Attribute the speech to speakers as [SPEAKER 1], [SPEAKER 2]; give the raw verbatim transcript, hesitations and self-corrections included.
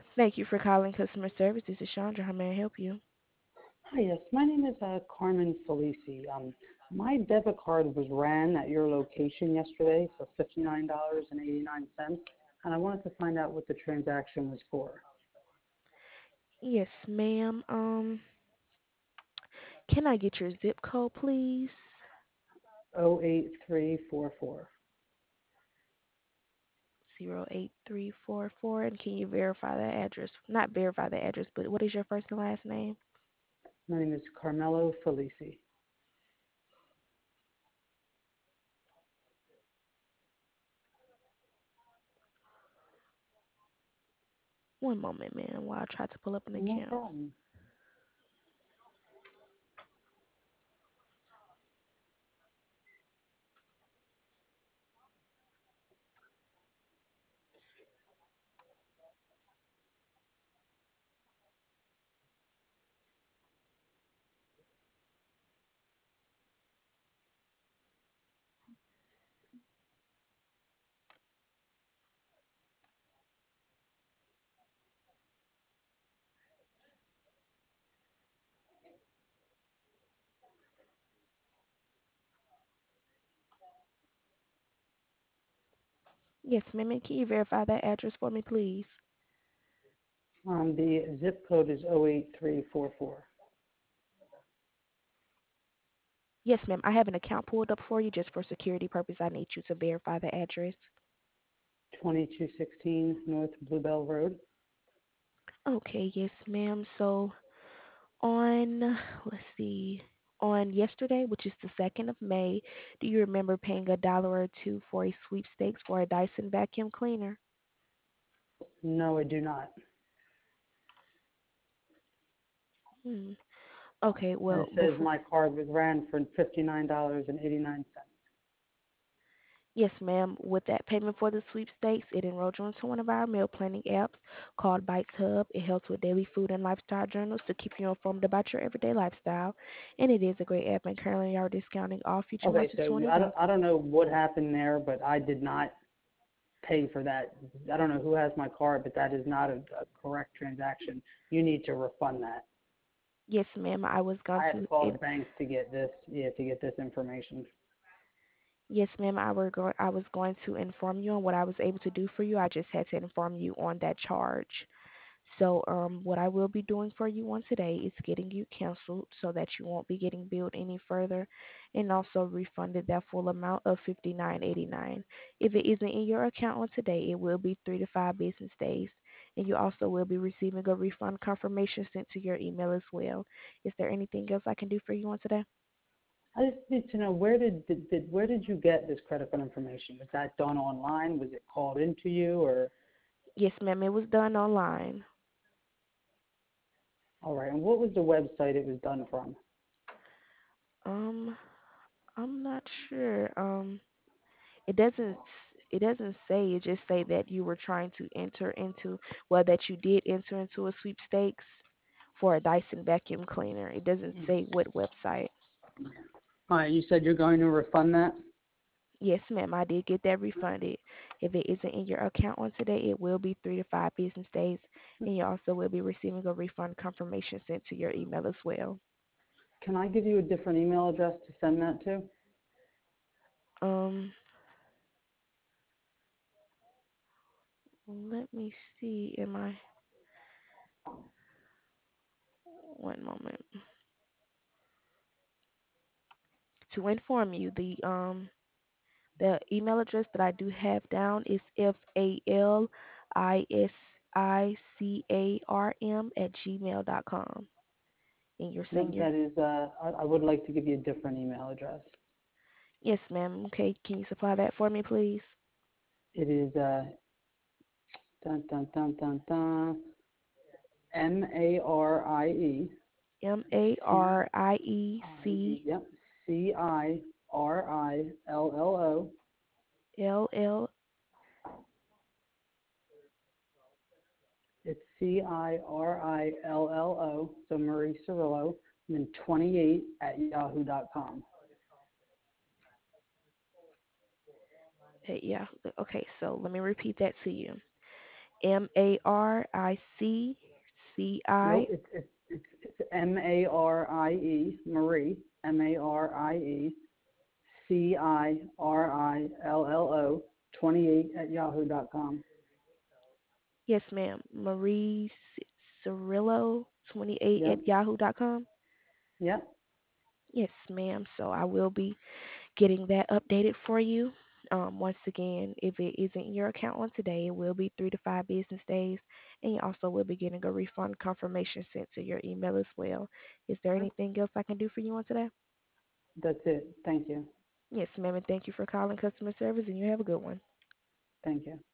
[SPEAKER 1] Thank you for calling customer service. This is Chandra. How may I help you?
[SPEAKER 2] Hi, yes. My name is uh, Carmen Felici. Um, my debit card was ran at your location yesterday for fifty-nine dollars and eighty-nine cents, and I wanted to find out what the transaction was for.
[SPEAKER 1] Yes, ma'am. Um, can I get your zip code, please?
[SPEAKER 2] oh eight three four four.
[SPEAKER 1] Zero eight three four four. And can you verify that address? Not verify the address, but what is your first and last name?
[SPEAKER 2] My name is Carmelo Felici.
[SPEAKER 1] One moment, ma'am, while I try to pull up an
[SPEAKER 2] No
[SPEAKER 1] account.
[SPEAKER 2] problem.
[SPEAKER 1] Yes, ma'am. And can you verify that address for me, please?
[SPEAKER 2] Um, the zip code is oh eight three four four.
[SPEAKER 1] Yes, ma'am. I have an account pulled up for you just for security purpose. I need you to verify the address.
[SPEAKER 2] twenty-two sixteen North Bluebell Road.
[SPEAKER 1] Okay, yes, ma'am. So on, let's see, on yesterday, which is the second of May, do you remember paying a dollar or two for a sweepstakes for a Dyson vacuum cleaner?
[SPEAKER 2] No, I do not.
[SPEAKER 1] Hmm. Okay,
[SPEAKER 2] And
[SPEAKER 1] well,
[SPEAKER 2] it says
[SPEAKER 1] before,
[SPEAKER 2] my card was ran for fifty-nine dollars and eighty-nine cents.
[SPEAKER 1] yes, ma'am, with that payment for the sweepstakes, it enrolled you into one of our meal planning apps called Bites Hub. It helps with daily food and lifestyle journals to keep you informed about your everyday lifestyle. And it is a great app, and currently are discounting all future
[SPEAKER 2] Okay,
[SPEAKER 1] months of
[SPEAKER 2] so
[SPEAKER 1] twenty
[SPEAKER 2] I don't,
[SPEAKER 1] dollars.
[SPEAKER 2] I don't know what happened there, but I did not pay for that. I don't know who has my card, but that is not a, a correct transaction. You need to refund that.
[SPEAKER 1] Yes, ma'am, I was going
[SPEAKER 2] I had to
[SPEAKER 1] to.
[SPEAKER 2] call the bank to get this, yeah, to get this information.
[SPEAKER 1] Yes, ma'am. I were go- I was going to inform you on what I was able to do for you. I just had to inform you on that charge. So, um, what I will be doing for you on today is getting you canceled so that you won't be getting billed any further, and also refunded that full amount of fifty nine eighty nine. If it isn't in your account on today, it will be three to five business days, and you also will be receiving a refund confirmation sent to your email as well. Is there anything else I can do for you on today?
[SPEAKER 2] I just need to know where did, did, did where did you get this credit card information? Was that done online? Was it called into you, or
[SPEAKER 1] Yes, ma'am. It was done online.
[SPEAKER 2] all right? And what was the website it was done from?
[SPEAKER 1] Um, I'm not sure. Um, it doesn't it doesn't say. It just say that you were trying to enter into, well, that you did enter into a sweepstakes for a Dyson vacuum cleaner. It doesn't say what website.
[SPEAKER 2] All right, you said you're going to refund that.
[SPEAKER 1] Yes, ma'am, I did get that refunded. If it isn't in your account on today, it will be three to five business days, and you also will be receiving a refund confirmation sent to your email as well.
[SPEAKER 2] Can I give you a different email address to send that to?
[SPEAKER 1] Um, let me see. Am I one moment to inform you the um The email address that I do have down is F A L I S I C A R M at gmail dot com. And you're
[SPEAKER 2] No,
[SPEAKER 1] saying you're,
[SPEAKER 2] that is, uh, I, I would like to give you a different email address.
[SPEAKER 1] yes, ma'am. Okay, can you supply that for me, please?
[SPEAKER 2] It is uh, dun dun dun dun dun M A R I E
[SPEAKER 1] M A
[SPEAKER 2] C
[SPEAKER 1] R I E
[SPEAKER 2] I
[SPEAKER 1] C
[SPEAKER 2] yep C I R I L L O.
[SPEAKER 1] L L.
[SPEAKER 2] It's C I R I L L O. So Marie Cirillo, and then twenty-eight at yahoo dot com.
[SPEAKER 1] Yeah. Okay, so let me repeat that to you. M A R I C C I.
[SPEAKER 2] Nope, it's it's it's, it's M A R I E, Marie, M A R I E, C I R I L L O, twenty-eight at yahoo dot com.
[SPEAKER 1] Yes, ma'am. Marie C- Cirillo twenty-eight
[SPEAKER 2] Yep,
[SPEAKER 1] at yahoo dot com.
[SPEAKER 2] yep,
[SPEAKER 1] Yes, ma'am. So I will be getting that updated for you. Um, once again, if it isn't in your account on today, it will be three to five business days, and you also will be getting a refund confirmation sent to your email as well. Is there
[SPEAKER 2] yep.
[SPEAKER 1] anything else I can do for you on today?
[SPEAKER 2] That's it. Thank you.
[SPEAKER 1] Yes, ma'am, and thank you for calling customer service, and you have a good one.
[SPEAKER 2] Thank you.